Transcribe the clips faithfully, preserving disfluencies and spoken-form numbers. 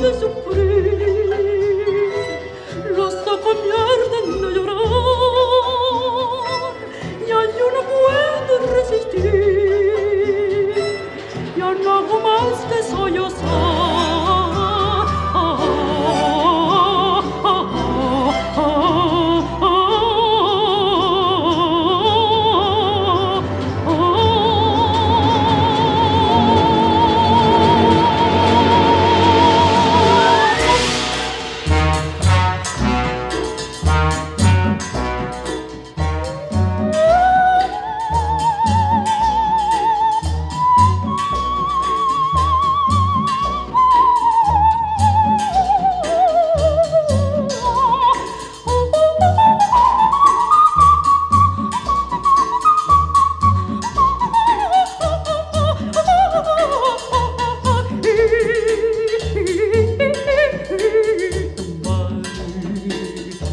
de sufrir, los ojos me arden de llorar, ya yo no puedo resistir, ya no hago más que sollozar.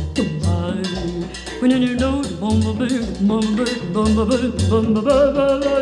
When you know, bum bum bum bum bum bum bum bum bum